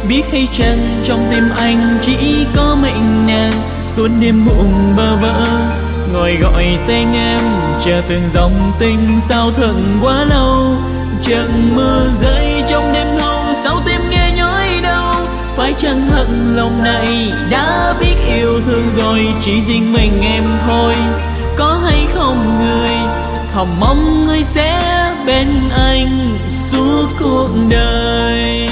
Biết hay chăng trong tim anh chỉ có mình nàng, suốt đêm muộn bơ vơ ngồi gọi tên em, chờ từng dòng tình sao thuận quá lâu. Trận mưa rơi trong đêm thâu, sao tim nghe nhói đau. Phải chăng hận lòng này đã biết yêu thương rồi, chỉ riêng mình em thôi. Có hay không người hồng mong người sẽ bên anh suốt cuộc đời.